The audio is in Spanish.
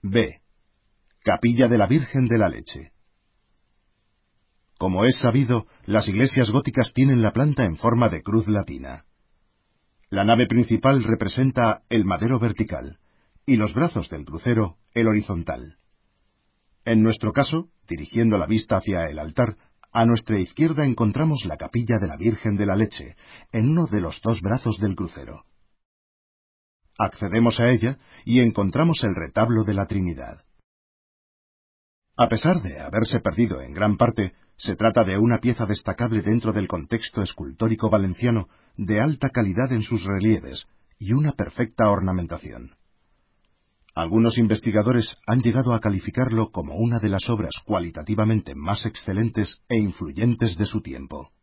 B. Capilla de la Virgen de la Leche. Como es sabido, las iglesias góticas tienen la planta en forma de cruz latina. La nave principal representa el madero vertical y los brazos del crucero el horizontal. En nuestro caso, dirigiendo la vista hacia el altar, a nuestra izquierda encontramos la capilla de la Virgen de la Leche, en uno de los dos brazos del crucero. Accedemos a ella y encontramos el retablo de la Trinidad. A pesar de haberse perdido en gran parte, se trata de una pieza destacable dentro del contexto escultórico valenciano, de alta calidad en sus relieves y una perfecta ornamentación. Algunos investigadores han llegado a calificarlo como una de las obras cualitativamente más excelentes e influyentes de su tiempo.